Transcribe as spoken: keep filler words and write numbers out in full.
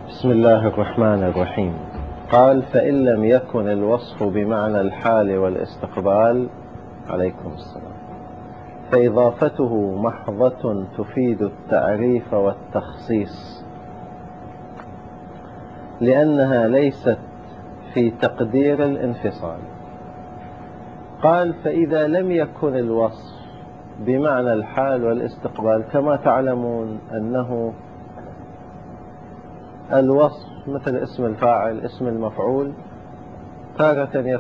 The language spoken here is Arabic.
بسم الله الرحمن الرحيم. قال: فإن لم يكن الوصف بمعنى الحال والاستقبال، عليكم السلام، فإضافته محضة تفيد التعريف والتخصيص، لأنها ليست في تقدير الانفصال. قال: فإذا لم يكن الوصف بمعنى الحال والاستقبال، كما تعلمون أنه الوصف مثل اسم الفاعل، اسم المفعول، تارة